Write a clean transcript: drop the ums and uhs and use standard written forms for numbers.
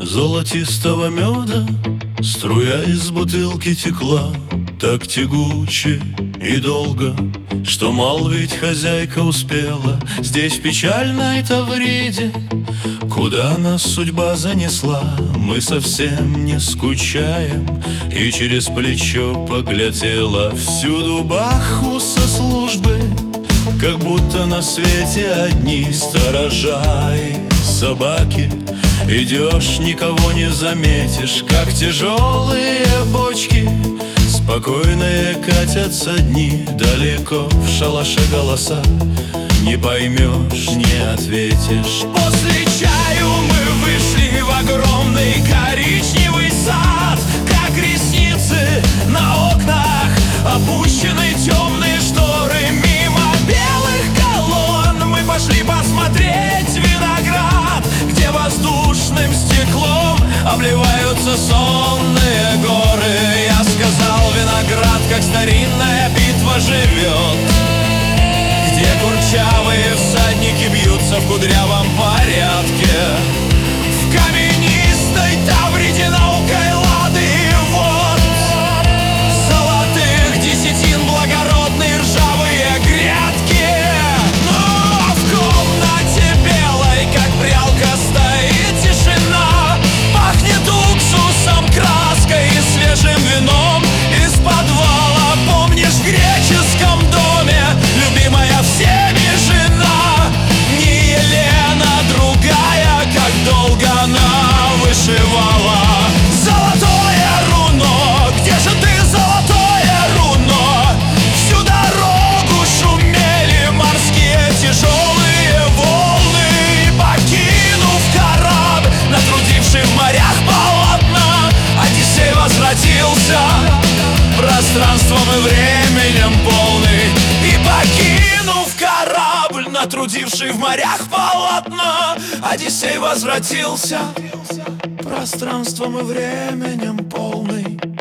золотистого меда струя из бутылки текла так тягуче и долго, что молвить хозяйка успела здесь, в печальной Тавриде. Куда нас судьба занесла, мы совсем не скучаем, и через плечо поглядела всюду Баху со службы, как будто на свете одни сторожа и собаки. Идешь, никого не заметишь, как тяжелые бочки спокойные катятся дни. Далеко в шалаше голоса, не поймешь, не ответишь. После чаю мы вышли в огромный коричневый сад, как ресницы на окнах опущены темные шторы. Мимо белых колонн мы пошли посмотреть виноград, где воздушным стеклом обливаются сонные горы. Я сказал, виноград, как старинная битва, живет, где курчавые всадники бьются в кудрявом порядке. В каменистой Тавриде наукой лады, вот золотых десятин благородные ржавые грядки. Но в комнате белой, как прялка, стоит тишина. Пахнет уксусом, краской и свежим вином из подвала. Помнишь, в греческом доме любимая всеми жена, не Елена, другая, как долго она вышивала. Золотое руно, где же ты, золотое руно? Всю дорогу шумели морские тяжелые волны, и покинув корабль, натрудивший в морях полотна, Одиссей возвратился пространством и временем полный. И покинув корабль, натрудивший в морях полотна, Одиссей возвратился пространством и временем полный.